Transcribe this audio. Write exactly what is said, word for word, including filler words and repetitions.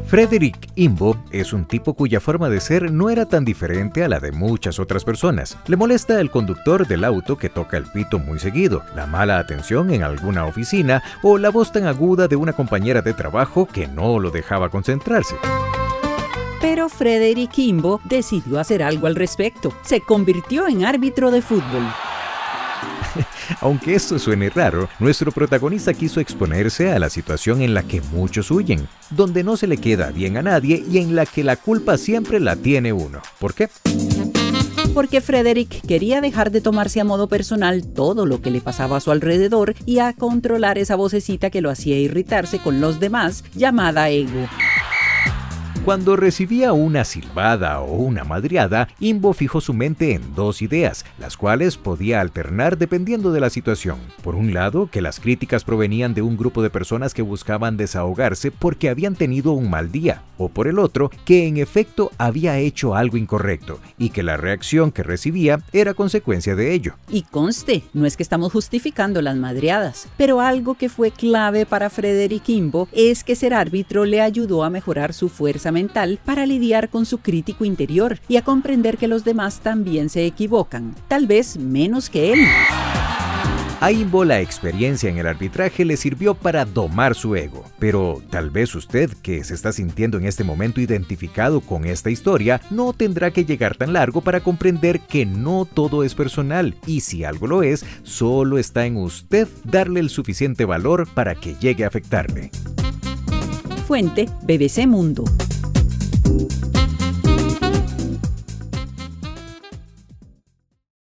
Frederick Imbo es un tipo cuya forma de ser no era tan diferente a la de muchas otras personas. Le molesta el conductor del auto que toca el pito muy seguido, la mala atención en alguna oficina o la voz tan aguda de una compañera de trabajo que no lo dejaba concentrarse. Pero Frederick Imbo decidió hacer algo al respecto. Se convirtió en árbitro de fútbol. Aunque esto suene raro, nuestro protagonista quiso exponerse a la situación en la que muchos huyen, donde no se le queda bien a nadie y en la que la culpa siempre la tiene uno. ¿Por qué? Porque Frederick quería dejar de tomarse a modo personal todo lo que le pasaba a su alrededor y a controlar esa vocecita que lo hacía irritarse con los demás, llamada ego. Cuando recibía una silbada o una madreada, Imbo fijó su mente en dos ideas, las cuales podía alternar dependiendo de la situación. Por un lado, que las críticas provenían de un grupo de personas que buscaban desahogarse porque habían tenido un mal día, o por el otro, que en efecto había hecho algo incorrecto y que la reacción que recibía era consecuencia de ello. Y conste, no es que estamos justificando las madreadas, pero algo que fue clave para Frederick Imbo es que ser árbitro le ayudó a mejorar su fuerza mental para lidiar con su crítico interior y a comprender que los demás también se equivocan, tal vez menos que él. A Imbo la experiencia en el arbitraje le sirvió para domar su ego, pero tal vez usted, que se está sintiendo en este momento identificado con esta historia, no tendrá que llegar tan largo para comprender que no todo es personal y si algo lo es, solo está en usted darle el suficiente valor para que llegue a afectarle. Fuente: B B C Mundo.